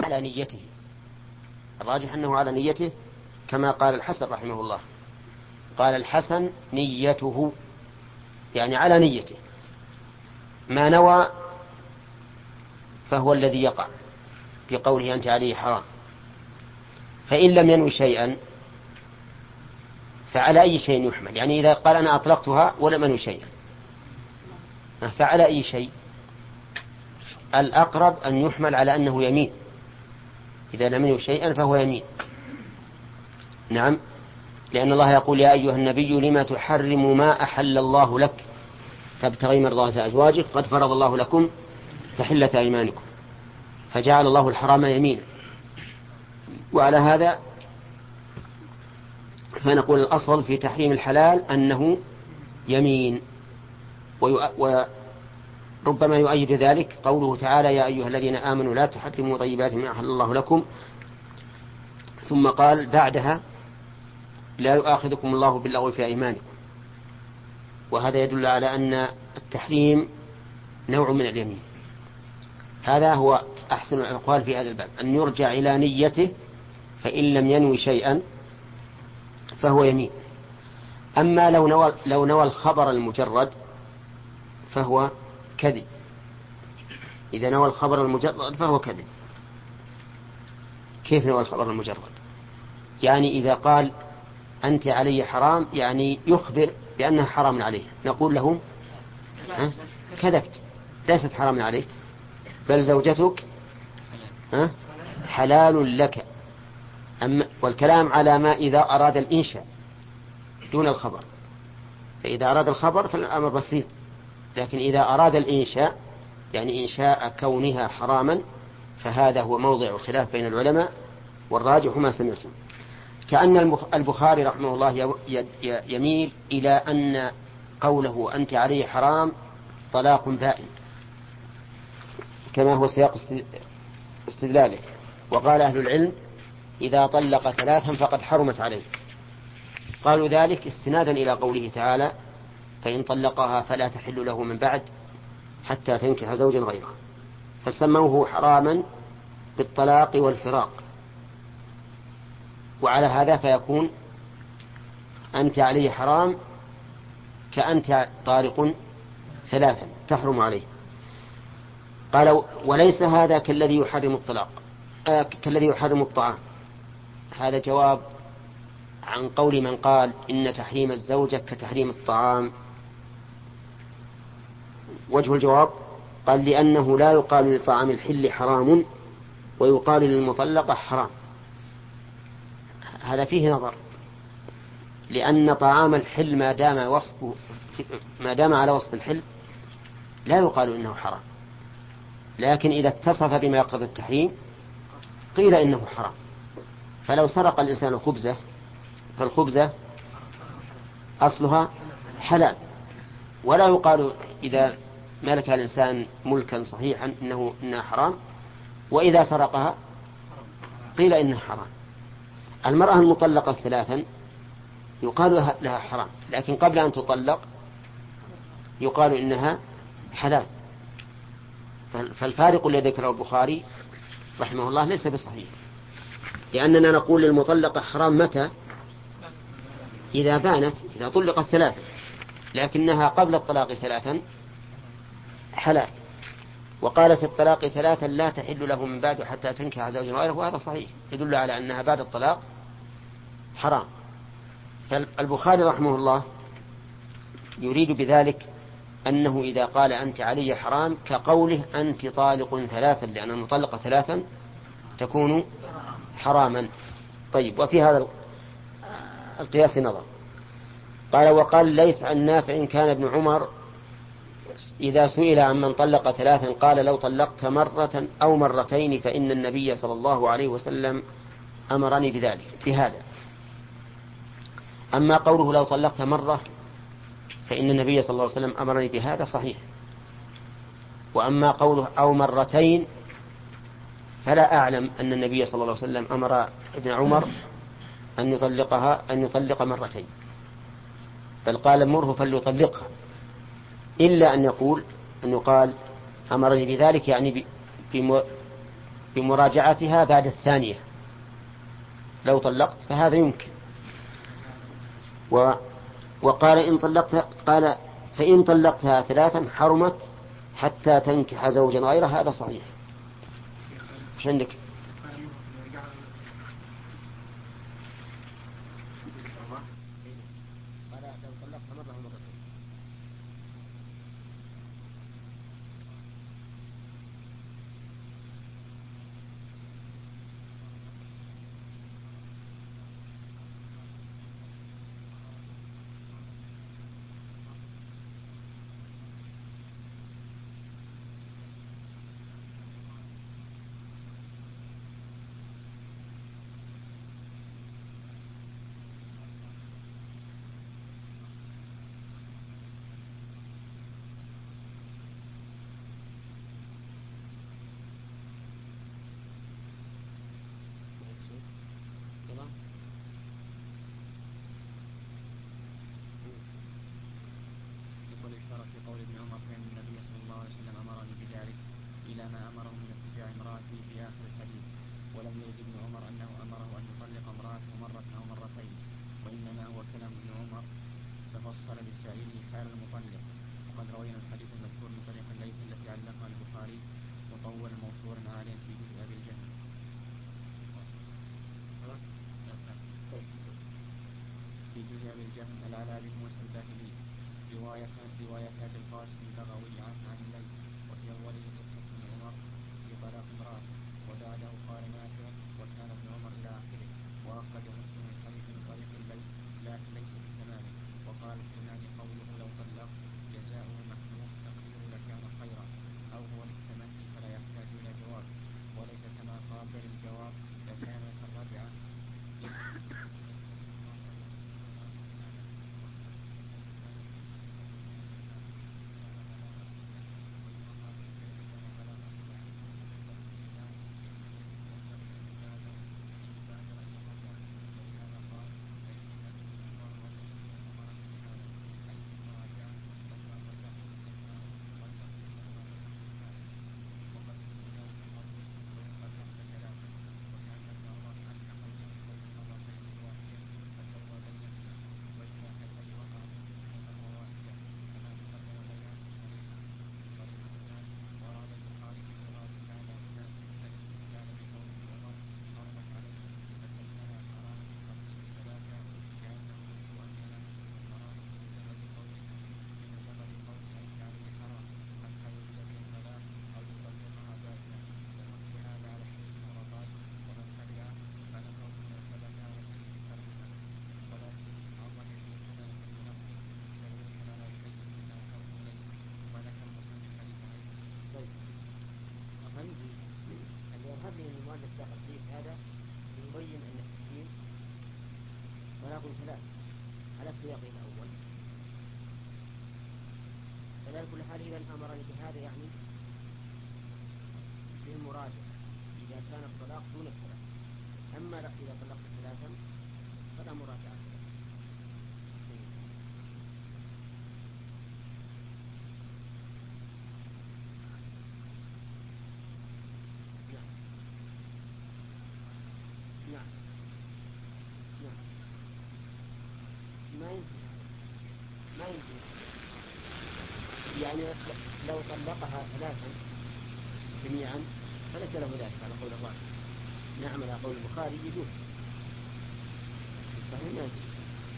على نيته، الراجح أنه على نيته، كما قال الحسن رحمه الله، قال الحسن نيته، يعني على نيته، ما نوى فهو الذي يقع في قوله أنت عليه حرام. فإن لم ينوي شيئا فعلى أي شيء يحمل؟ يعني إذا قال أنا أطلقتها ولم أنوي شيئا فعلى أي شيء؟ الأقرب أن يحمل على أنه يمين، إذا لم ينوي شيئا فهو يمين. نعم، لأن الله يقول يا أيها النبي لما تحرم ما أحل الله لك تبتغي مرضات أزواجك قد فرض الله لكم تحلة أيمانكم، فجعل الله الحرام يمينا. وعلى هذا فنقول الأصل في تحريم الحلال أنه يمين. وربما يؤيد ذلك قوله تعالى يا أيها الذين آمنوا لا تحرموا طيبات ما أحل الله لكم، ثم قال بعدها لا يؤاخذكم الله باللغو في أيمانكم. وهذا يدل على أن التحريم نوع من اليمين. هذا هو أحسن الأقوال في هذا الباب، أن يرجع إلى نيته، فإن لم ينوي شيئا فهو يمين. أما لو نوى الخبر المجرد فهو كذب. إذا نوى الخبر المجرد فهو كذب. كيف نوى الخبر المجرد؟ يعني إذا قال أنت علي حرام، يعني يخبر بأنها حرام عليه، نقول له كذبت، ليست حرام عليك، بل زوجتك حلال لك. والكلام على ما إذا أراد الإنشاء دون الخبر، فإذا أراد الخبر فالأمر بسيط، لكن إذا أراد الإنشاء يعني إنشاء كونها حراما فهذا هو موضع الخلاف بين العلماء، والراجح ما سمعتم. كأن البخاري رحمه الله يميل إلى أن قوله أنت عليه حرام طلاق بائن، كما هو سياق استدلاله. وقال أهل العلم إذا طلق ثلاثا فقد حرمت عليه، قالوا ذلك استنادا إلى قوله تعالى فإن طلقها فلا تحل له من بعد حتى تنكح زوجا غيره، فسموه حراما بالطلاق والفراق. وعلى هذا فيكون أنت عليه حرام كأنت طارق ثلاثا تحرم عليه. قال وليس هذا كالذي يحرم الطلاق كالذي يحرم الطعام. هذا جواب عن قول من قال إن تحريم الزوجة كتحريم الطعام. وجه الجواب قال لأنه لا يقال لطعام الحل حرام ويقال للمطلقة حرام. هذا فيه نظر، لأن طعام الحل ما دام على وصف الحل لا يقال إنه حرام، لكن إذا اتصف بما يقتضي التحريم قيل إنه حرام. فلو سرق الإنسان خبزة فالخبزة أصلها حلال، ولا يقال إذا ملك الإنسان ملكا صحيحا إنها حرام، وإذا سرقها قيل إنها حرام. المرأة المطلقة ثلاثا يقال لها حرام، لكن قبل أن تطلق يقال إنها حلال. فالفارق الذي ذكره البخاري رحمه الله ليس بصحيح، لأننا نقول للمطلقة حرام متى؟ إذا بانت، إذا طلقت ثلاثا، لكنها قبل الطلاق ثلاثا حلال. وقال في الطلاق ثلاثا لا تحل له من بعد حتى تنكح زوجا غيره، وهذا صحيح يدل على أنها بعد الطلاق حرام. فالبخاري رحمه الله يريد بذلك أنه إذا قال أنت علي حرام كقوله أنت طالق ثلاثا، لأن المطلقة ثلاثا تكون حراما. طيب، وفي هذا القياس نظر. قال وقال ليث عن نافع كان ابن عمر إذا سئل عن من طلق ثلاثا قال لو طلقت مرة أو مرتين فإن النبي صلى الله عليه وسلم أمرني بذلك بهذا. أما قوله لو طلقت مرة فإن النبي صلى الله عليه وسلم أمرني بهذا صحيح. وأما قوله أو مرتين فلا أعلم أن النبي صلى الله عليه وسلم أمر ابن عمر أن يطلق مرتين، بل قال مره فليطلقها، إلا أن يقال أمرني بذلك يعني بمراجعتها بعد الثانية. لو طلقت فهذا يمكن. وقال إن طلقت، قال فإن طلقتها 3 حرمت حتى تنكح زوجا غيره. هذا صحيح. ايش عندك؟ الإشارة في قول ابن عمر فإن النبي صلى الله عليه وسلم أمرني بذلك إلى ما أمره من اتباع امرأته في آخر الحديث، ولم يرد ابن عمر أنه أمره أن يطلق امرأته مرة أو مرتين، وإنما هو كلام ابن عمر تفصل لسائله حال المطلق. وقد روينا الحديث المذكور من طريق الليث التي علقها البخاري مطولا موصولا عاليا في جزء أبي الجهل. في جزء أبي الجهل العلاء بن موسى الباهلي رواية أبي القاسم البغوي عن الليث، وفي أوله قصة ابن عمر في طلاق امرأته، وبعده قال نافع وكان ابن عمر إلى آخره. وأخرج مسلم الحديث من طريق الليث لكن ليس بتمامه. وقال الكناني قوله لو طلق جزاؤه محمود تقديره لكان خيرا، أو هو للتمني فلا يحتاج إلى جواب، وليس كما قال بل الجواب لكان الرابعة. المؤلف دخل فيه هذا يبين أن التسليم طلاق 3 على السياق الأول. فلا كل حال إذا أمرني بهذا يعني في المراجعة إذا كان الطلاق دون 3. أما إذا طلقت 3 فلا مراجعة. ما يمكن يعني لو طلقها 3 جميعا فليس له ذلك على قول الراجح. نعم على قول البخاري يجوز، صحيح ما يجوز.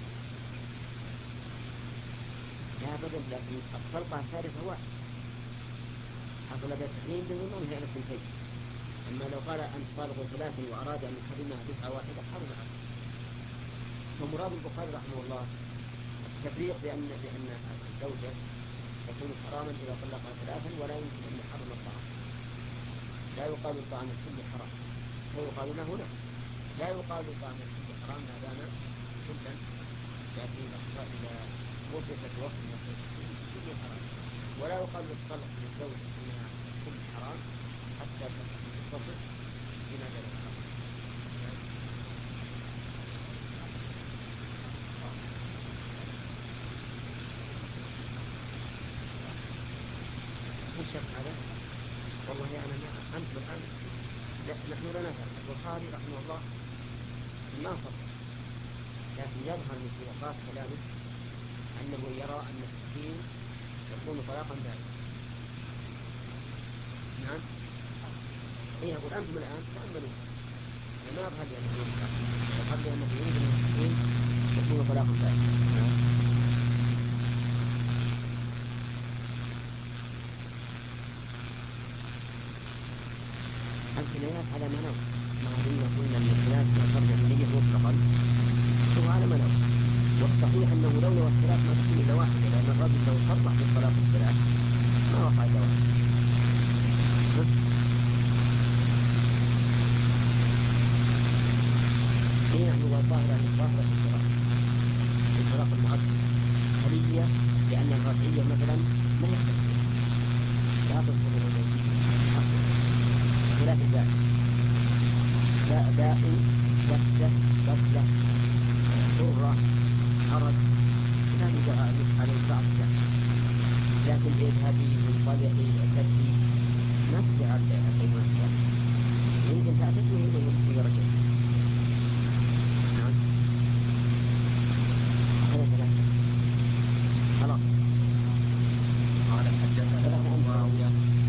لا بدل، لكن الطلقة الثالثة واحد حصل بها التحريم بضمان فعل الثنتين. أما لو قال أنت طالق 3 وأراد أن يحرمها دفعة واحدة حرمها. فمراد البخاري رحمه الله التفريق بأن الزوجة تكون حراما إذا طلقها 3 ولا يمكن أن يحرم الطعام. لا يقال الطعام الكل حرام، فيقال له لا، لا يقال الطعام الكل حرام ما دام كلا، لكن إذا وصفت وصف الكل حرام. ولا يقال الطلق للزوجة أنها كل حرام حتى تتصف بما دام حرام. الشيخ هذا والله أنا ما أنت الآن نحن لا نفهم. البخاري رحمه الله ما صدق، لكن يظهر من سياقات كلامه أنه يرى أن التحريم يكون طلاقا بائنا. نعم. إيه أقول أنتم الآن تأملوا، أنا ما أظهر لأنه يظهر لأنه يريد أن التحريم يكون طلاقا بائنا. الكنايات على ما نوع، ما دمنا قلنا أن الخلاف يصرح النية مطلقا هو على ما نوع، والصحيح أنه لولا الخلاف ما تكون إلا واحدة، لأن الرجل لو صرح بالطلاق الثلاث ما وقع إلا واحد. هي هو الظاهر أن الظاهر في الطلاق المؤكد خلية، لأن الرجعية مثلا ما يحدث لا تصدق الزوجية خلاف الباء باء بسة بسلة ضرة حرج لا يجب على بعض الشيء، لكن هذه منطلق التي ما تدعى الكلمات يمكن تعتقد ويمكن يرجع. نعم هذا ثلاثة خلاص. قال حدثنا معاوية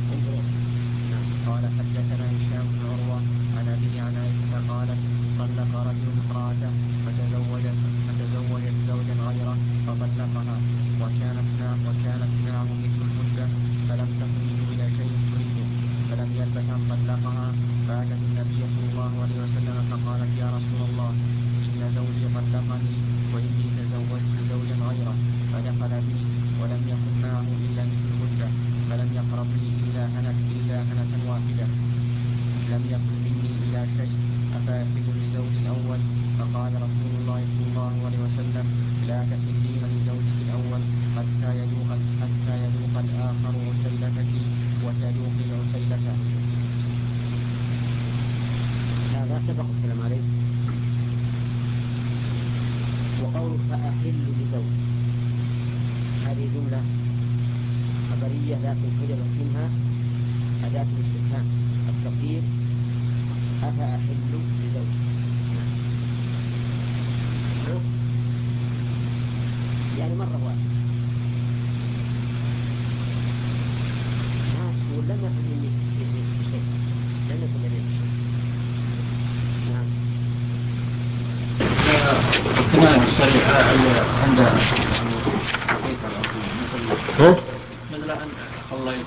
قال حدثنا هشام بن عروة عن أبي عن عائشة قالت طلق رجل امرأته فتزوجت زوجا غيره فطلقها وكانت معه مثل المدة فلم تكن منه إلى شيء تريده، فلم يلبث أن طلقها فأتت النبي صلى الله عليه وسلم فقالت يا رسول الله إن زوجي طلقني وإني تزوجت زوجا غيره، فدخل بي ولم يكن معه إلا مثل المدة، فلم يقربني إلا هنة واحدة، لم يصل مني إلى شيء، أفأحل لزوج الأول؟ فقال رسول الله صلى الله عليه وسلم لا تحلين لزوجك الأول حتى يذوق الآخر عسيلتك وتذوقي عسيلته. هذا سبق الكلام عليه. وقول فأحل لزوج هذه جملة خبرية لكن حجبت منها أداة الاستفهام التقدير أفأحل لزوج. يعني مرة واحدة ما تقول لم يكن مني شيء، لم يكن لدي شيء. نعم. الكناية الصريحة عند مثل أن خليت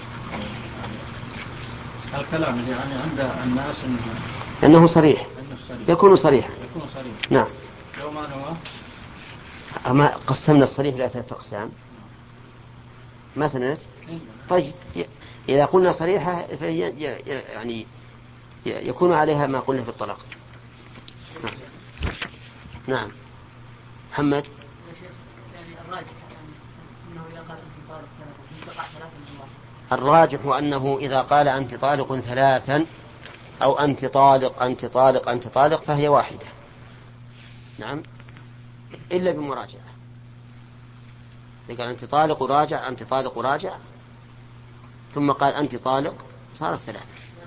الكلام اللي يعني عند الناس أنه صريح يكون صريحا. نعم. لو ما نوى أما قسمنا الصريح إلى 3 أقسام ما سنت. طيب إذا قلنا صريحة يعني يكون عليها ما قلنا في الطلاق. نعم. محمد. الراجح أنه إذا قال أنت طالق 3 أو أنت طالق أنت طالق أنت طالق فهي واحدة. نعم إلا بمراجعة. إذا قال أنت طالق وراجع أنت طالق وراجع ثم قال أنت طالق صارت 3.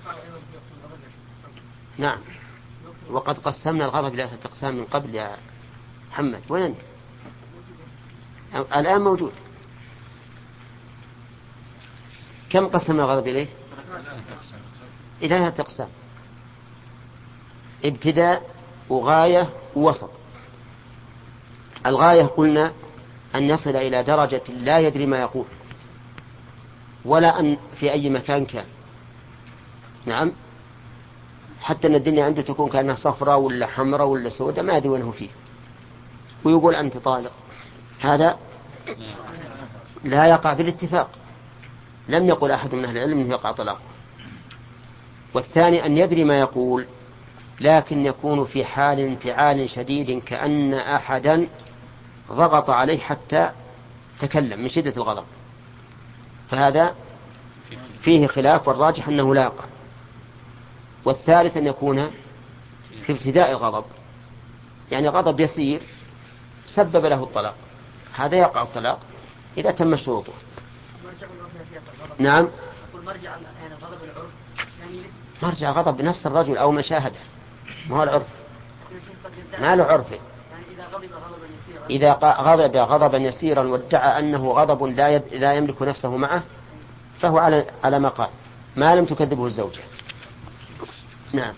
نعم. وقد قسمنا الغضب إلى 3 أقسام من قبل يا محمد. وين أنت؟ الآن موجود. كم قسمنا الغضب إليه؟ إلى 3 أقسام: ابتداء وغاية ووسط. الغاية قلنا أن يصل إلى درجة لا يدري ما يقول ولا أن في أي مكان كان. نعم. حتى أن الدنيا عنده تكون كأنها صفراء ولا حمراء ولا سوداء ما أدري وينه فيه ويقول أنت طالق. هذا لا يقع بالاتفاق، لم يقل أحد من أهل العلم أنه يقع طلاقه. والثاني أن يدري ما يقول لكن يكون في حال انفعال شديد كأن أحدا ضغط عليه حتى تكلم من شدة الغضب، فهذا فيه خلاف والراجح أنه لا يقع. والثالث أن يكون في ابتداء الغضب، يعني غضب يسير سبب له الطلاق، هذا يقع الطلاق إذا تم شروطه. نعم. مرجع يعني غضب العرف يعني مرجع غضب بنفس الرجل أو مشاهدة، ما هو العرف، ما له عرف. إذا غضب غضبا يسيرا وادعى أنه غضب لا يملك نفسه معه فهو على ما قال ما لم تكذبه الزوجة. نعم.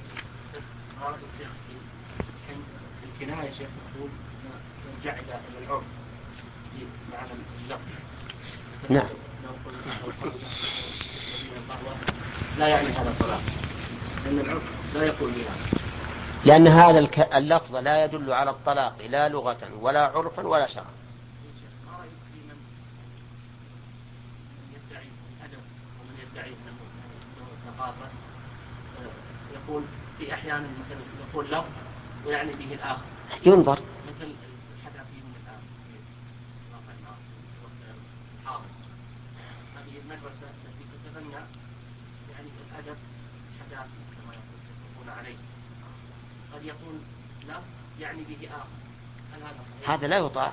الكناية شيخ نقول نرجع إلى العرف معنى اللفظ. نعم. لا يعني هذا الطلاق، لأن العرف لا يقول بهذا. لأن هذا اللفظ لا يدل على الطلاق لا لغة ولا عرفا ولا شرعا. ما رأيك في من يدعي الأدب ومن يدعي الثقافة يقول في أحيانا مثلا يقول لفظ ويعني به الآخر؟ ينظر. مثل الحداثي من الآن في واقع الحاضر، هذه المدرسة التي تتبنى يعني الأدب الحداثي كما يقولون عليه، قد يكون لا يعني به آخر، هل هذا صحيح؟ هذا لا يطاع.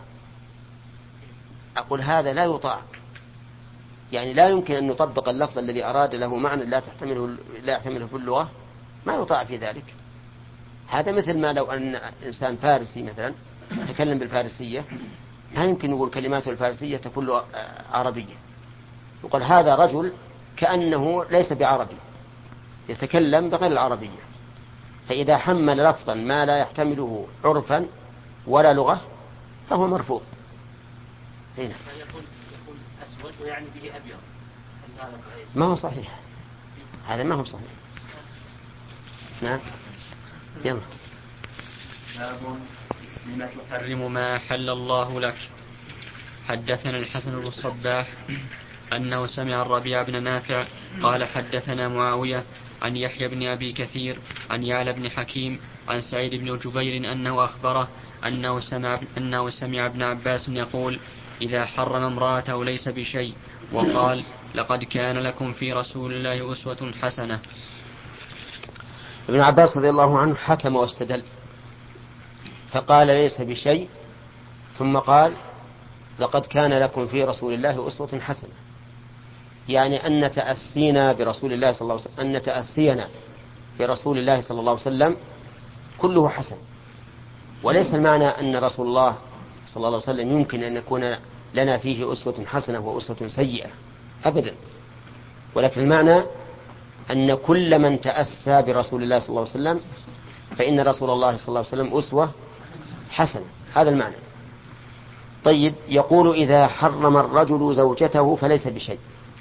أقول هذا لا يطاع، يعني لا يمكن أن نطبق اللفظ الذي أراد له معنى لا يحتمله في اللغة، ما يطاع في ذلك. هذا مثل ما لو أن إنسان فارسي مثلا يتكلم بالفارسية، لا يمكن نقول كلماته الفارسية تكون عربية، يقول هذا رجل كأنه ليس بعربي يتكلم بغير العربية. فإذا حمل لفظا ما لا يحتمله عرفا ولا لغة فهو مرفوض. هنا يقول أسود ويعني به أبيض، ما هو صحيح، هذا ما هو صحيح. نعم. يلا. باب لم تحرم ما أحل الله لك. حدثنا الحسن بن الصباح أنه سمع الربيع بن نافع قال حدثنا معاوية عن يحيى بن أبي كثير عن يعلى بن حكيم عن سعيد بن جبير أنه أخبره أنه سمع ابن عباس يقول إذا حرم امرأته ليس بشيء، وقال لقد كان لكم في رسول الله أسوة حسنة. ابن عباس رضي الله عنه حكم واستدل فقال ليس بشيء، ثم قال لقد كان لكم في رسول الله أسوة حسنة، يعني أن تأسينا برسول الله صلى الله عليه وسلم، أن تأسينا برسول الله صلى الله عليه وسلم كله حسن، وليس المعنى أن رسول الله صلى الله عليه وسلم يمكن أن يكون لنا فيه أسوة حسنة وأسوة سيئة أبدا، ولكن المعنى أن كل من تأسى برسول الله صلى الله عليه وسلم فإن رسول الله صلى الله عليه وسلم أسوة حسنة، هذا المعنى. طيب، يقول إذا حرم الرجل زوجته فليس بشيء.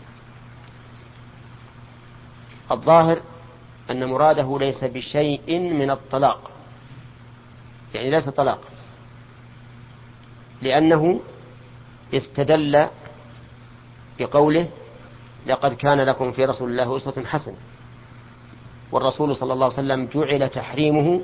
الظاهر أن مراده ليس بشيء من الطلاق، يعني ليس طلاق، لأنه استدل بقوله لقد كان لكم في رسول الله أسوة حسنة، والرسول صلى الله عليه وسلم جعل تحريمه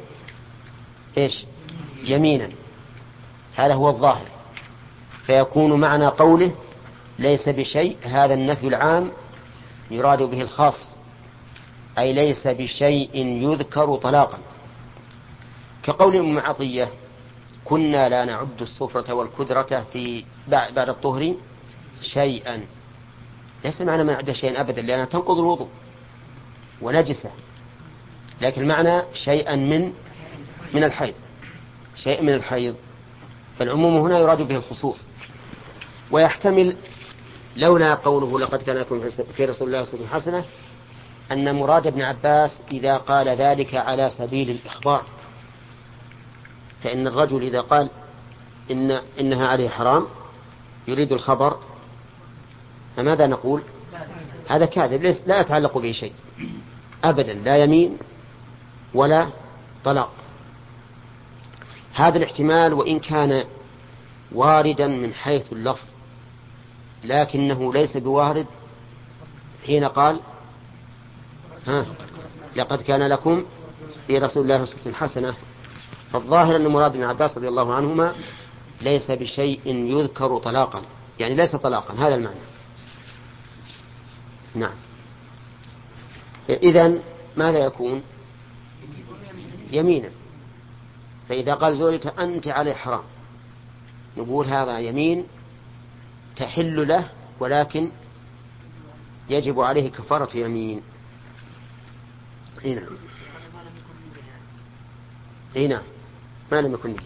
يمينا، هذا هو الظاهر، فيكون معنى قوله ليس بشيء هذا النفي العام يراد به الخاص، أي ليس بشيء يذكر طلاقا، كقول أم عطية كنا لا نعد الصفرة والكدرة في بعد الطهر شيئا. ليس معنى ما نعد شيئا أبدا لأنها تنقض الوضوء ونجسة، لكن المعنى شيئا من الحيض، شيء من الحيض، فالعموم هنا يراد به الخصوص. ويحتمل لولا قوله لقد كان لكم في رسول الله أسوة حسنة أن مراد ابن عباس إذا قال ذلك على سبيل الإخبار، فإن الرجل إذا قال إنها عليه حرام يريد الخبر، فماذا نقول؟ هذا كاذب لا يتعلق به شيء أبدا، لا يمين ولا طلاق. هذا الاحتمال وإن كان واردا من حيث اللفظ لكنه ليس بوارد حين قال لقد كان لكم في رسول الله أسوة حسنة. فالظاهر أن مراد ابن عباس رضي الله عنهما ليس بشيء يذكر طلاقا، يعني ليس طلاقا، هذا المعنى. نعم. إذن ماذا يكون؟ يمينا. فإذا قال زوجته أنت عليه حرام نقول هذا يمين تحل له، ولكن يجب عليه كفارة يمين. اي نعم. اي نعم ما لم يكن به.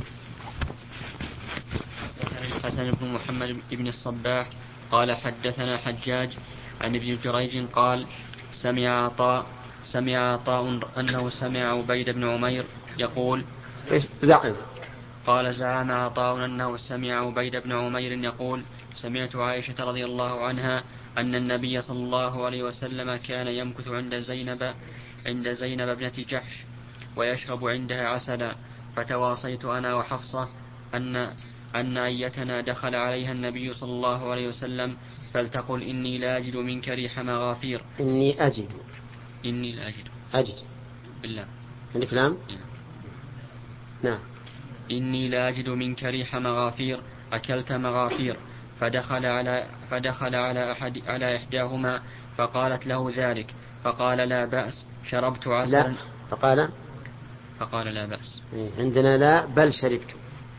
الحسن بن محمد بن الصباح قال حدثنا حجاج عن ابن جريج قال سمع عطاء أنه سمع عبيد بن عمير يقول ايش زعم؟ قال زعم عطاء أنه سمع عبيد بن عمير يقول سمعت عائشة رضي الله عنها أن النبي صلى الله عليه وسلم كان يمكث عند زينب ابنة جحش ويشرب عندها عسلا، فتواصيت أنا وحفصة أن أيتنا دخل عليها النبي صلى الله عليه وسلم فلتقل إني لا أجد منك ريح مغافير. إني لا أجد بالله عندك لام؟ نعم. إني لا أجد منك ريح مغافير أكلت مغافير، فدخل على إحداهما فقالت له ذلك فقال لا بأس شربت عسلا. لا فقال لا بأس. عندنا لا بل شربت،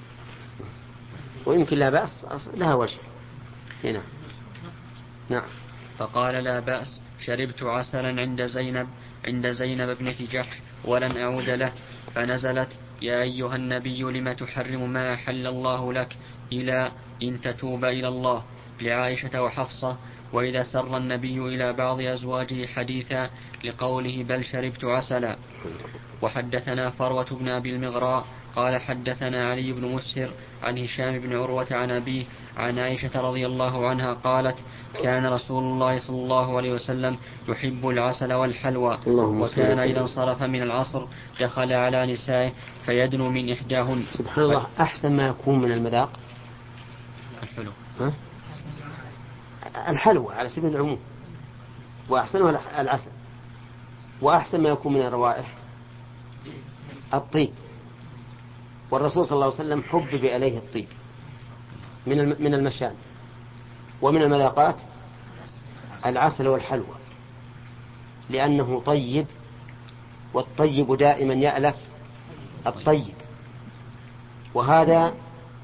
ويمكن لا بأس لها وجه هنا. نعم. فقال لا بأس شربت عسلا عند زينب ابنة جحش ولن أعود له، فنزلت يا أيها النبي لم تحرم ما أحل الله لك إلى إن تتوب إلى الله لعائشة وحفصة. وإذا سر النبي إلى بعض أزواجه حديثا لقوله بل شربت عسلا. وحدثنا فروة بن أبي المغراء قال حدثنا علي بن مسهر عن هشام بن عروة عن أبيه عن عائشة رضي الله عنها قالت كان رسول الله صلى الله عليه وسلم يحب العسل والحلوى، وكان إذا انصرف من العصر دخل على نسائه فيدنو من إحداهن. سبحان الله، أحسن ما يكون من المذاق الحلوى على سبيل العموم، وأحسنها العسل، وأحسن ما يكون من الروائح الطيب. والرسول صلى الله عليه وسلم حبب إليه الطيب من المشام، ومن المذاقات العسل والحلوى، لأنه طيب، والطيب دائما يألف الطيب. وهذا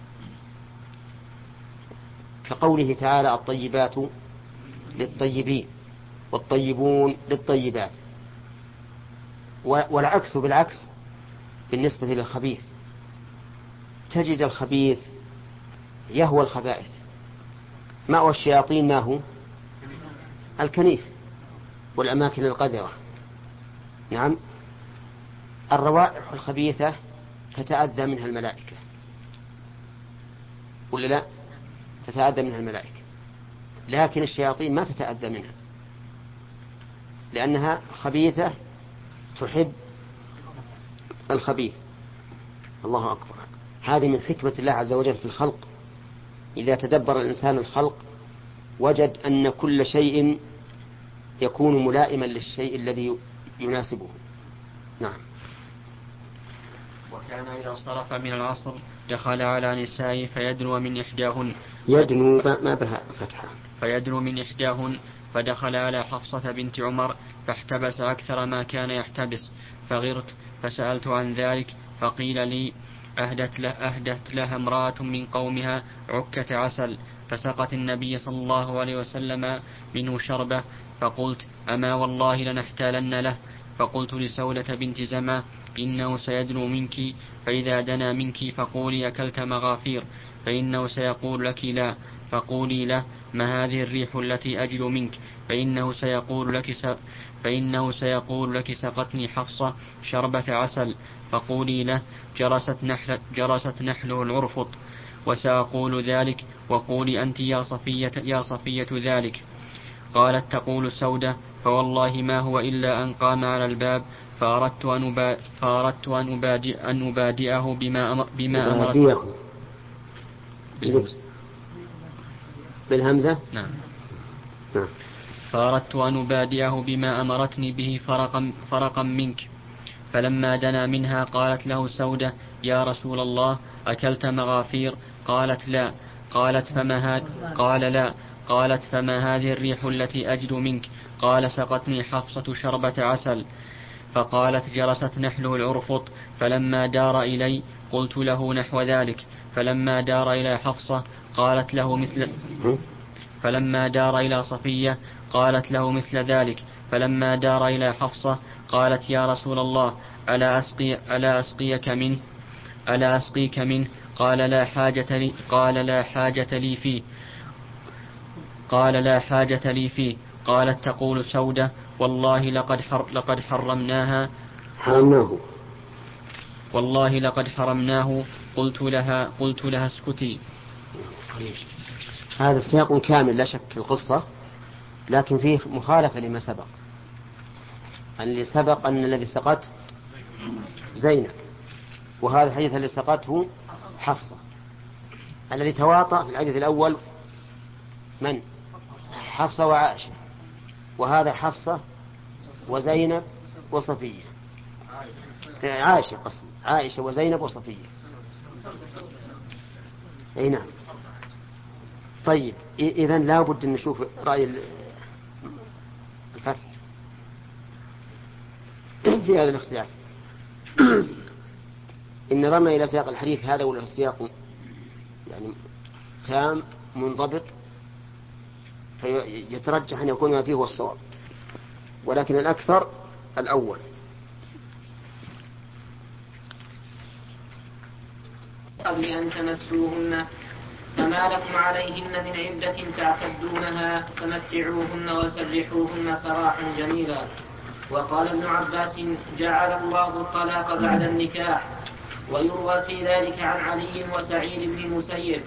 كقوله تعالى الطيبات للطيبين والطيبون للطيبات، والعكس بالعكس بالنسبة للخبيث. تجد الخبيث يهوى الخبائث، مأوى الشياطين ما هو الكنيف والأماكن القذرة. نعم. الروائح الخبيثة تتأذى منها الملائكة ولا لا؟ تتأذى منها الملائكة، لكن الشياطين ما تتأذى منها لأنها خبيثة تحب الخبيث. الله أكبر. هذه من حكمة الله عز وجل في الخلق. إذا تدبر الإنسان الخلق وجد أن كل شيء يكون ملائما للشيء الذي يناسبه. نعم. وكان إذا انصرف من العصر دخل على نسائه فيدنو من إحداهن. يدنو ما بها فتحة. فيدنو من إحداهن فدخل على حفصة بنت عمر فاحتبس أكثر ما كان يحتبس، فغرت فسألت عن ذلك فقيل لي أهدت لها امرأة من قومها عكة عسل، فسقت النبي صلى الله عليه وسلم منه شربة، فقلت أما والله لنحتالن له. فقلت لسولة بنت زمع إنه سيدنو منك، فإذا دنا منك فقولي أكلت مغافير، فإنه سيقول لك لا، فقولي له ما هذه الريح التي أجد منك، فإنه سيقول لك سقتني حفصة شربة عسل، فقولي له جرست نحله العرفط، وسأقول ذلك، وقولي أنت يا صفية ذلك. قالت تقول سودة فوالله ما هو إلا أن قام على الباب فأردت أن أبادئه بما أمرت بالهمزة. نعم. فأردت أن أبادئه بما أمرتني به فرقا منك. فلما دنا منها قالت له سودة يا رسول الله أكلت مغافير؟ قالت لا. قالت فما هذه الريح التي أجد منك؟ قال سقتني حفصة شربة عسل. فقالت جرست نحله العرفط. فلما دار إلي قلت له نحو ذلك. فلما دار إلى حفصة قالت له فلما دار إلى صفية قالت له مثل ذلك. فلما دار إلى حفصة قالت يا رسول الله ألا أسقيك منه قال لا حاجة لي فيه. قالت تقول سودة والله لقد حرمناه قلت لها اسكتي. هذا سياق كامل لا شك في القصة، لكن فيه مخالفة لما سبق. اللي سبق أن الذي سقط زينب، وهذا الحديث الذي سقطه حفصة. الذي تواطأ في الحديث الأول من؟ حفصة وعائشة، وهذا حفصة وزينب وصفية. عائشة وزينب وصفية. أي نعم. طيب إذن لا بد أن نشوف رأي الفتح في هذا الاختلاف. إن نظرنا إلى سياق الحديث هذا ولا سياق يعني تام منضبط فيترجح أن يكون ما فيه هو الصواب، ولكن الأكثر الأول. قبل أن تمسوهن فما لكم عليهن من عدة تعتدونها فمتعوهن وسرحوهن سراحا جميلا. وقال ابن عباس جعل الله الطلاق بعد النكاح. ويروى في ذلك عن علي وسعيد بن المسيب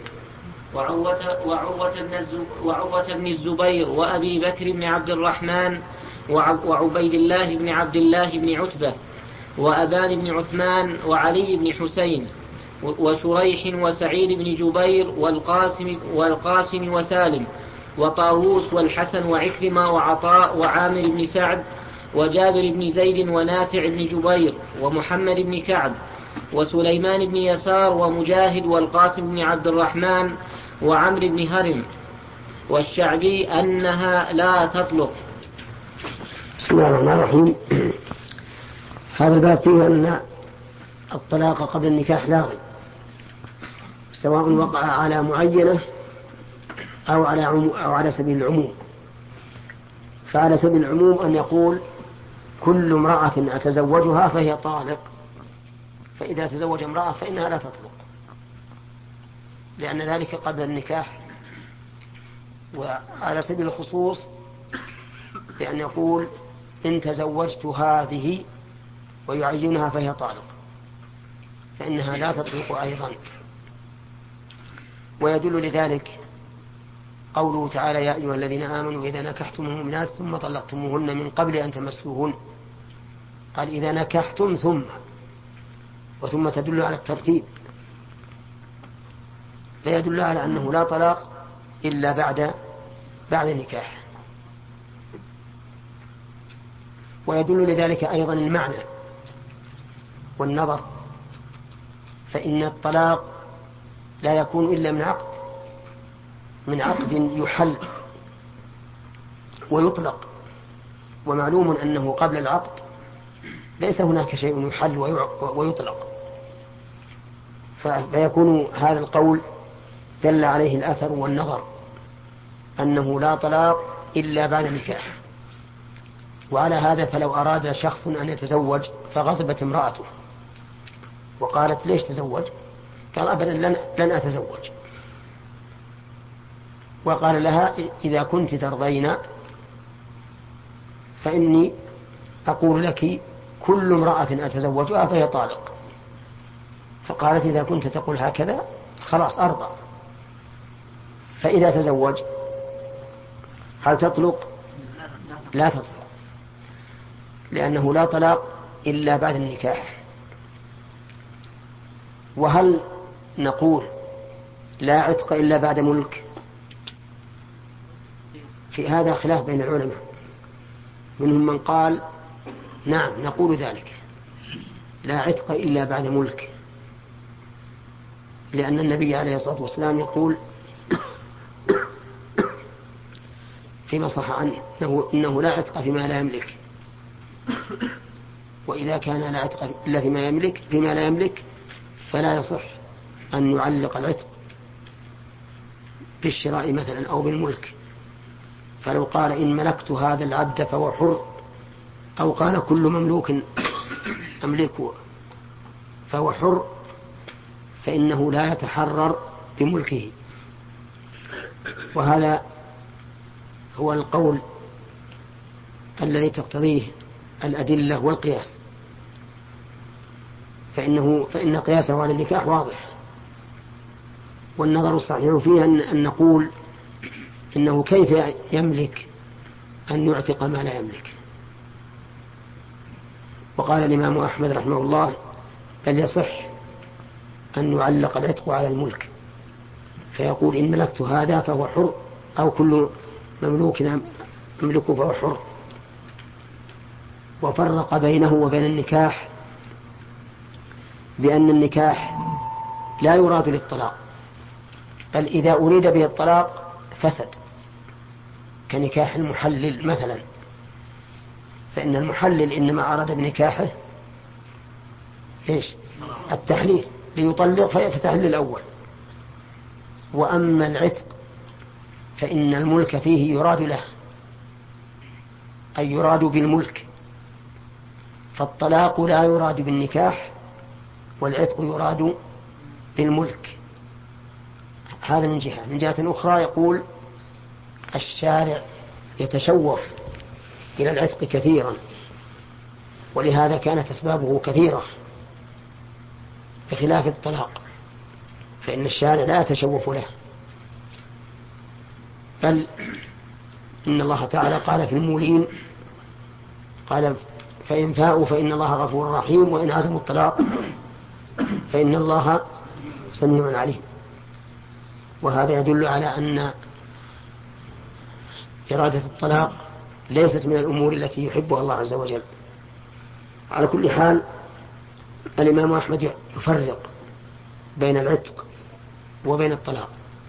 وعروة بن الزبير وأبي بكر بن عبد الرحمن وعبيد الله بن عبد الله بن عتبة وأبان بن عثمان وعلي بن حسين وشريح وسعيد بن جبير والقاسم وسالم وطاووس والحسن وعكرمة وعطاء وعامر بن سعد وجابر بن زيد ونافع بن جبير ومحمد بن كعب وسليمان بن يسار ومجاهد والقاسم بن عبد الرحمن وعمر بن هرم والشعبي أنها لا تطلق. بسم الله الرحمن الرحيم. هذا الباب فيه أن الطلاق قبل النكاح لاغي، سواء وقع على معينة أو على سبيل العموم. فعلى سبيل العموم أن يقول كل امرأة أتزوجها فهي طالق، فإذا تزوج امرأة فإنها لا تطلق، لأن ذلك قبل النكاح. وعلى سبيل الخصوص بأن يقول إن تزوجت هذه ويعينها فهي طالق، فإنها لا تطلق أيضا. ويدل لذلك قوله تعالى يا أيها الذين آمنوا إذا نكحتم المؤمنات ثم طلقتموهن من قبل أن تمسوهن. قال إذا نكحتم ثم تدل على الترتيب، فيدل على أنه لا طلاق إلا بعد النكاح. ويدل لذلك أيضا المعنى والنظر، فإن الطلاق لا يكون إلا من عقد يحل ويطلق، ومعلوم أنه قبل العقد ليس هناك شيء يحل ويطلق، فيكون هذا القول دل عليه الأثر والنظر أنه لا طلاق إلا بعد النكاح. وعلى هذا فلو أراد شخص أن يتزوج فغضبت امرأته وقالت ليش تزوج؟ قال أبدا لن أتزوج. وقال لها إذا كنت ترضين فإني أقول لك كل امرأة أتزوجها فهي طالق. فقالت إذا كنت تقول هكذا خلاص أرضى. فإذا تزوج هل تطلق؟ لا تطلق، لأنه لا طلاق إلا بعد النكاح. وهل نقول لا عتق إلا بعد ملك؟ في هذا خلاف بين العلماء، منهم من قال نعم نقول ذلك، لا عتق إلا بعد ملك، لأن النبي عليه الصلاة والسلام يقول فيما صح عنه إنه لا عتق فيما لا يملك، وإذا كان لا عتق إلا فيما لا يملك فلا يصح أن يعلق العتق بالشراء مثلا أو بالملك. فلو قال إن ملكت هذا العبد فهو حر، أو قال كل مملوك أملكه فهو حر، فإنه لا يتحرر بملكه. وهذا هو القول الذي تقتضيه الأدلة والقياس، فإن قياسه على النكاح واضح. والنظر الصحيح فيه أن نقول إنه كيف يملك أن يعتق ما لا يملك. وقال الإمام أحمد رحمه الله بل يصح أن يعلق العتق على الملك، فيقول إن ملكت هذا فهو حر، أو كل مملوك أملكه فهو حر. وفرق بينه وبين النكاح بأن النكاح لا يراد للطلاق، بل إذا أريد به الطلاق فسد، كنكاح المحلل مثلا، فإن المحلل إنما أراد بنكاحه التحليل ليطلق فيفتحل الأول. وأما العتق فإن الملك فيه يراد له، أي يراد بالملك، فالطلاق لا يراد بالنكاح والعتق يراد بالملك. هذا من جهة. من جهة أخرى يقول الشارع يتشوف إلى العتق كثيرا، ولهذا كانت أسبابه كثيرة بخلاف الطلاق، فإن الشارع لا يتشوف له، بل إن الله تعالى قال في المولين قال فإن فاءوا فإن الله غفور رحيم، وإن عزموا الطلاق فإن الله سميع عليم. وهذا يدل على أن إرادة الطلاق ليست من الأمور التي يحبها الله عز وجل. على كل حال الإمام أحمد يفرق بين العتق وبين الطلاق،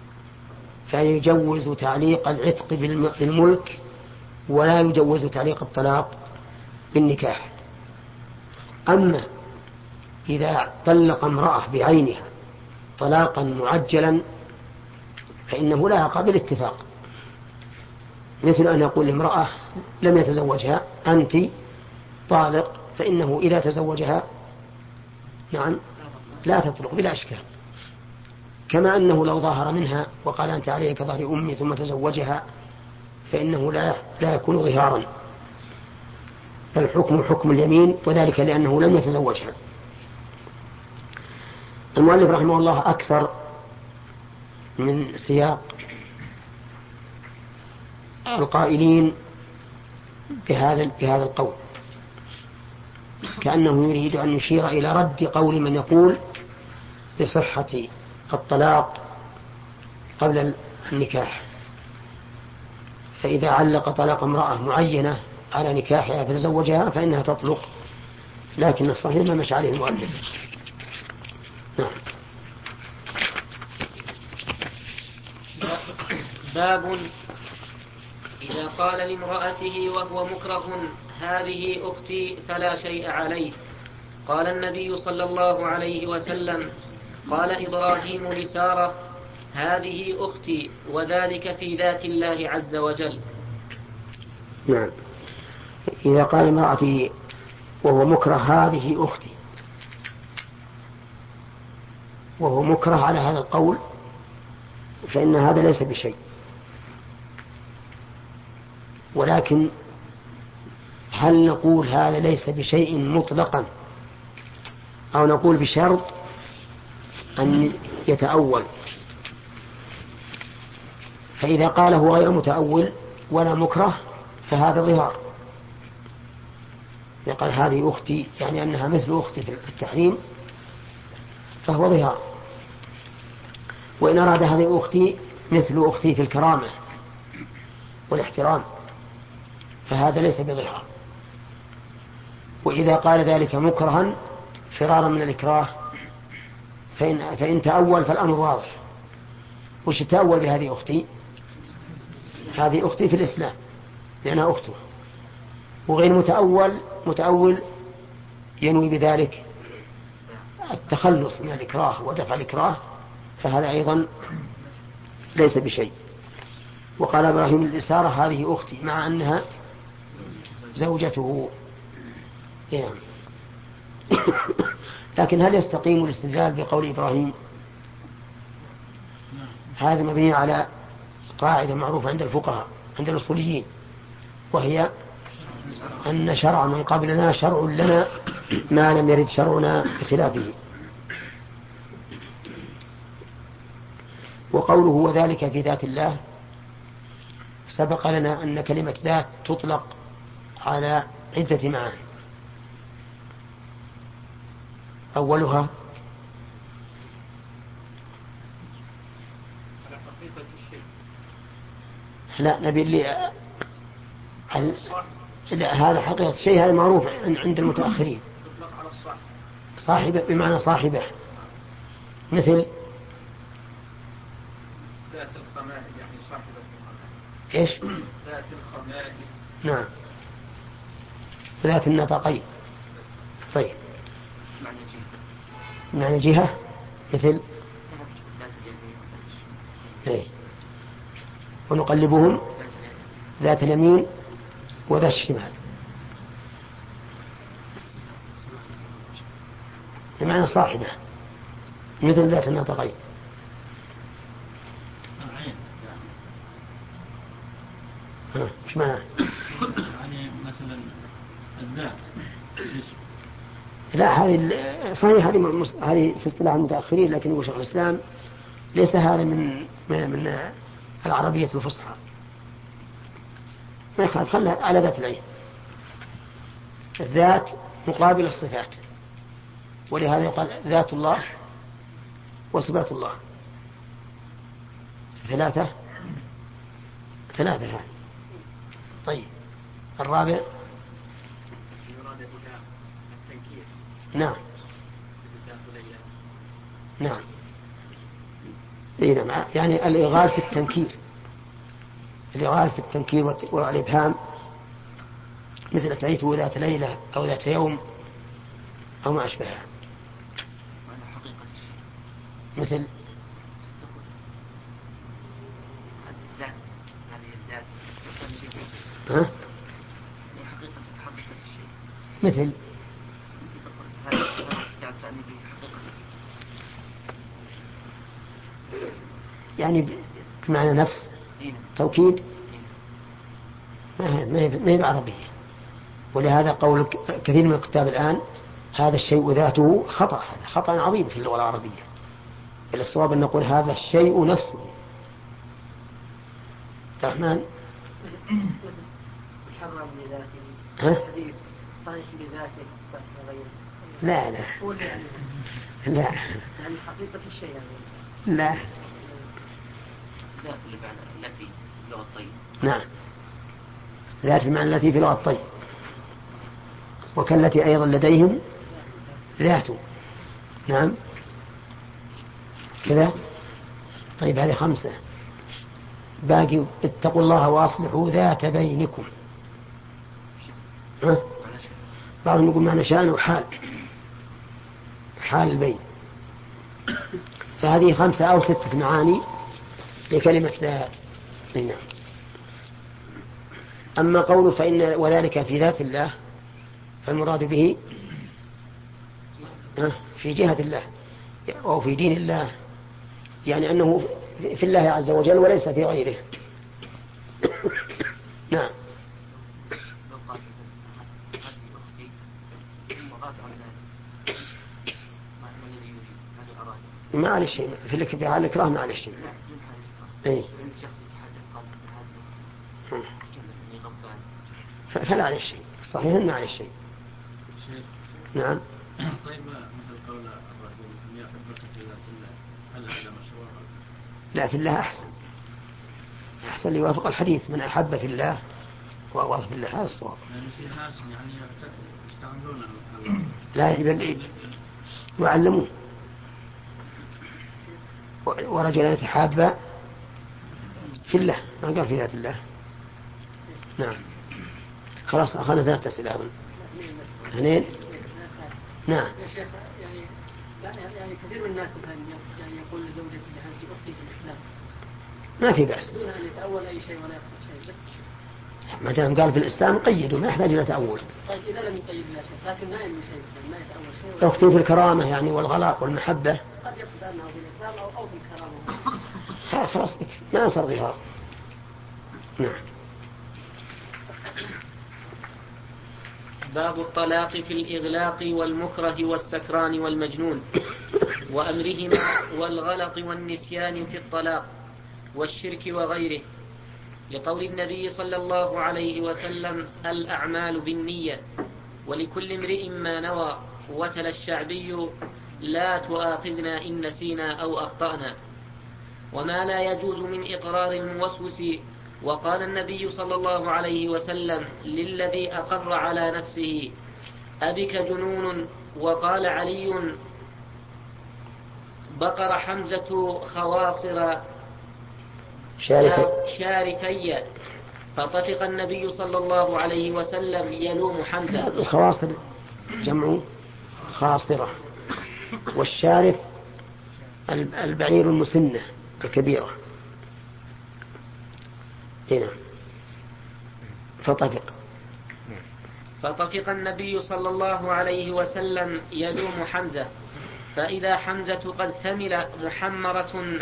فيجوز تعليق العتق بالملك ولا يجوز تعليق الطلاق بالنكاح. أما إذا طلق امرأة بعينها طلاقا معجلا فإنه لا يقع بالاتفاق، مثل أن يقول لامرأة لم يتزوجها أنت طالق، فإنه إذا تزوجها نعم لا تطلق بلا أشكال. كما أنه لو ظاهر منها وقال أنت علي كظهر أمي ثم تزوجها فإنه لا يكون ظهارا، فالحكم حكم اليمين، وذلك لأنه لم يتزوجها. المؤلف رحمه الله أكثر من سياق القائلين بهذا القول، كأنه يريد أن يشير إلى رد قول من يقول بصحة الطلاق قبل النكاح، فإذا علق طلاق امرأة معينة على نكاحها فتزوجها فإنها تطلق، لكن الصحيح ما مشى عليه المؤلف. نعم. باب إذا قال لامرأته وهو مكره هذه أختي فلا شيء عليه. قال النبي صلى الله عليه وسلم قال إبراهيم لسارة هذه أختي، وذلك في ذات الله عز وجل. نعم. إذا قال امرأته وهو مكره هذه أختي، وهو مكره على هذا القول، فإن هذا ليس بشيء، ولكن هل نقول هذا ليس بشيء مطلقا، أو نقول بشرط أن يتأول؟ فإذا قاله غير متأول ولا مكره فهذا ظهار، يقال هذه أختي يعني أنها مثل أختي في التحريم فهو ظهار. وإن أراد هذه أختي مثل أختي في الكرامة والاحترام فهذا ليس بظهار. وإذا قال ذلك مكرها فرارا من الإكراه فإن تأول فالأمر واضح. وش تأول بهذه أختي؟ هذه أختي في الإسلام لأنها أخته. وغير متأول ينوي بذلك التخلص من الإكراه ودفع الإكراه، فهذا أيضا ليس بشيء. وقال إبراهيم لسارة هذه أختي مع أنها زوجته. يعني. لكن هل يستقيم الاستدلال بقول إبراهيم؟ هذا مبني على قاعدة معروفة عند الفقهاء عند الأصوليين، وهي أن شرع من قبلنا شرع لنا ما لم يرد شرعنا بخلافه. وقوله وذلك في ذات الله، سبق لنا أن كلمة ذات تطلق على عدة معاني. أولها لا نبي اللي لا، هذا حقيقة الشيء، هذا معروف عند المتأخرين. صاحبه بمعنى صاحبه، مثل ذات الخمائل يعني صاحبة الخمائل. ايش؟ ذات الخمائل. نعم. ذات النطاقين. طيب. معنى جهة مثل ايه؟ ونقلبهم ذات اليمين وذات الشمال، بمعنى صاحبة، مثل ذات النطاقين. ايش معنى؟ يعني مثلا الذات. لا، هذه صحيح، هذه في اصطلاح المتأخرين، لكن يقول شيخ الإسلام ليس هذا من العربية الفصحى. ما يخالف، خلها على ذات العين. الذات مقابل الصفات، ولهذا يقال ذات الله وصفات الله ثلاثة هذه. طيب، الرابع نعم نعم يعني الإغال في التنكير، الإغال في التنكير والإبهام، مثل أتيته ذات ليلة أو ذات يوم أو ما أشبهها. مثل ها؟ مثل يعني بمعنى نفس توكيد، ما هي بعربية. ولهذا قول كثير من الكتاب الآن هذا الشيء ذاته خطأ، هذا خطأ عظيم في اللغة العربية. بل الصواب أن نقول هذا الشيء نفسه. الرحمن محرم بذاته. ها؟ صحيح بذاته صحيح غيره. لا لا يعني حقيقة الشيء يعني. لا ذات التي في لغة الطيب. نعم، ذات المعنى التي في لغة الطيب، وكالتي أيضا لديهم ذات. نعم كذا. طيب، هذه 5. باقي اتقوا الله وأصلحوا ذات بينكم. ها؟ بعضهم يقول معنى شأن وحال، حال البين. فهذه 5 أو 6 معاني لكلمة ذات. نعم. أما قوله فإن وذلك في ذات الله، فالمراد به في جهة الله أو في دين الله، يعني أنه في الله عز وجل وليس في غيره. نعم. ما عليه شيء في حال الإكراه، ما عليه شيء. إيه؟ فلا عليه شيء، صحيح ما عليه شيء. نعم. طيب، مثل قول الرجل إن يحبك في ذات الله، هل هذا مشروع؟ لا، في الله أحسن ليوافق الحديث: من أحب في الله وأبغض في الله. هذا الصواب. يعني في ناس يعني يستعملون لا بل يعلمون. ورجل يتحابى في الله، ما قال في ذات الله. نعم. خلاص، أخذنا 3 أسئلة. 2. نعم. يا شيخ، يعني كثير من الناس يعني يقول لزوجته أنت أختي في الإسلام، ما في بأس. يتأول أي شيء ولا يقصد شيء. ما دام قال في الإسلام قيدوا ما يحتاج إلى تأول. طيب إذا لم يقيد لا شيء لكن ما ينوي شيء ما يتأول شيء. أختي في الكرامة يعني والغلاء والمحبة. قد يقصد أنه في الإسلام أو في الكرامة. خلاص ما صار ظهار. نعم. باب الطلاق في الإغلاق والمكره والسكران والمجنون وأمرهما والغلط والنسيان في الطلاق والشرك وغيره، لقول النبي صلى الله عليه وسلم: الأعمال بالنية ولكل امرئ ما نوى. وتلا الشعبي: لا تؤاخذنا إن نسينا أو أخطأنا. وما لا يجوز من إقرار الموسوس. وقال النبي صلى الله عليه وسلم للذي أقر على نفسه: أبك جنون. وقال علي: بقر حمزة خواصر شاركي. فطفق النبي صلى الله عليه وسلم يلوم حمزة. الخواصر جمع خاصرة، والشارف البعير المسنة الكبيرة. هنا فطفق النبي صلى الله عليه وسلم يلوم حمزة، فإذا حمزة قد ثمل محمرة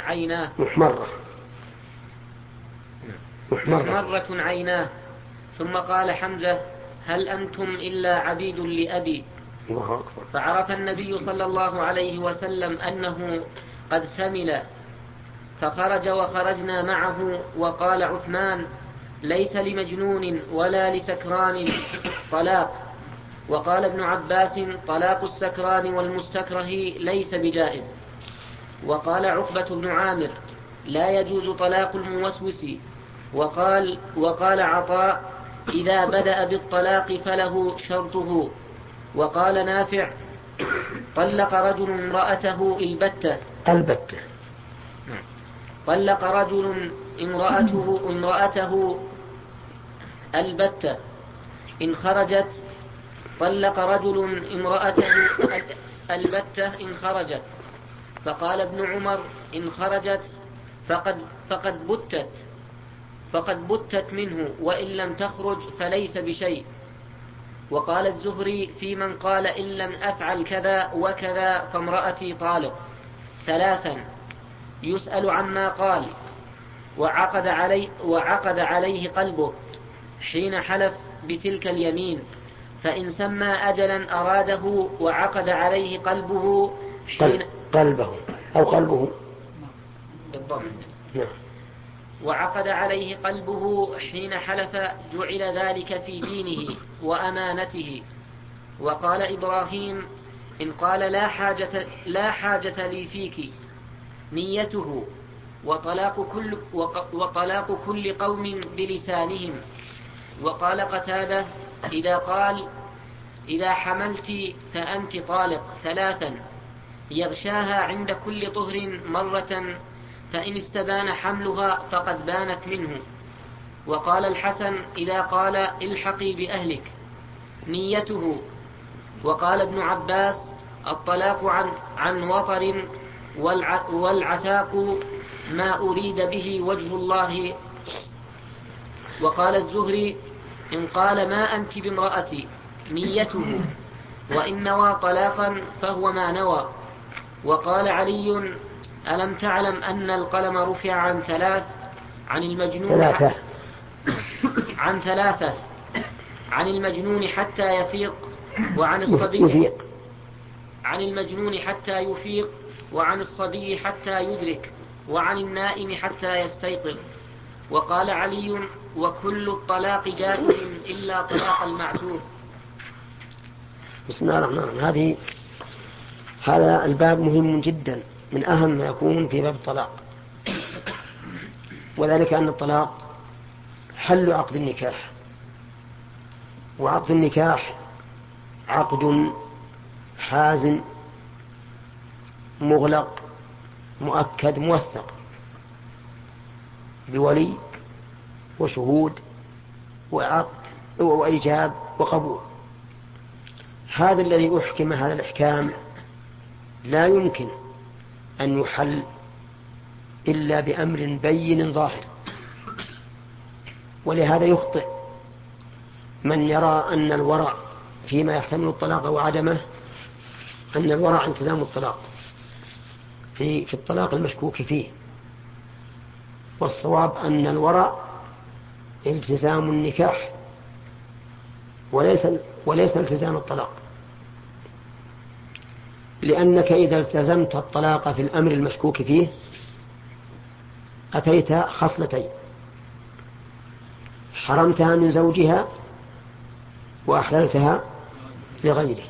عيناه. ثم قال حمزة: هل أنتم إلا عبيد لأبي؟ فعرف النبي صلى الله عليه وسلم أنه قد ثمل، فخرج وخرجنا معه. وقال عثمان: ليس لمجنون ولا لسكران طلاق. وقال ابن عباس: طلاق السكران والمستكره ليس بجائز. وقال عقبة بن عامر: لا يجوز طلاق الموسوس. وقال عطاء: إذا بدأ بالطلاق فله شرطه. وقال نافع: طلق رجل امرأته طلق رجل امرأته البتة إن خرجت. طلق رجل امرأته البتة إن خرجت. فقال ابن عمر: إن خرجت فقد بتت منه، وإن لم تخرج فليس بشيء. وقال الزهري في من قال: إن لم أفعل كذا وكذا فامرأتي طالق. 3 يسأل عما قال. وعقد عليه قلبه حين حلف بتلك اليمين، فإن سمى أجلا أراده وعقد عليه قلبه حين بالضبط. وعقد عليه قلبه حين حلف جعل ذلك في دينه وأمانته. وقال إبراهيم: إن قال لا حاجة لي فيك نيته. وطلاق كل قوم بلسانهم. وقال قتادة: إذا قال: إذا حملت فأنت طالق 3 يغشاها عند كل طهر مرة، فإن استبان حملها فقد بانت منه. وقال الحسن: إذا قال: الحقي بأهلك نيته. وقال ابن عباس: الطلاق عن وطر، والعتاق ما أريد به وجه الله. وقال الزهري: إن قال ما أنت بامرأتي نيته، وإن نوى طلاقا فهو ما نوى. وقال علي: ألم تعلم أن القلم رفع عن 3 عن المجنون عن 3 عن المجنون حتى يفيق، وعن الصبي عن المجنون حتى يفيق، وعن الصبي حتى يدرك، وعن النائم حتى يستيقظ. وقال علي: وكل الطلاق جائز إلا طلاق المعتوه. بسم الله الرحمن الرحيم. هذا الباب مهم جدا، من أهم ما يكون في باب الطلاق، وذلك أن الطلاق حل عقد النكاح، وعقد النكاح عقد حازم مغلق مؤكد موثق بولي وشهود وعقد وإيجاب وقبول. هذا الذي أحكم هذا الإحكام لا يمكن أن يحل إلا بأمر بين ظاهر. ولهذا يخطئ من يرى أن الورع فيما يحتمل الطلاق وعدمه أن الورع التزام الطلاق في الطلاق المشكوك فيه، والصواب أن الورع التزام النكاح وليس التزام الطلاق، لأنك إذا التزمت الطلاق في الأمر المشكوك فيه أتيت خصلتين: حرمتها من زوجها وأحللتها لغيره.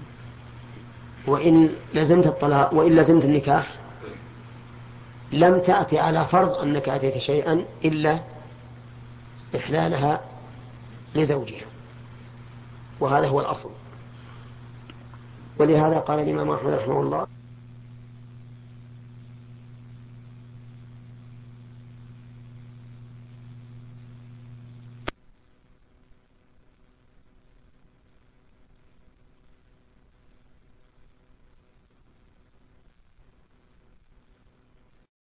وإن لزمت الطلاق وإن لزمت النكاح لم تأتي على فرض أنك أتيت شيئا إلا إحلالها لزوجها، وهذا هو الأصل. ولهذا قال الإمام أحمد رحمه الله: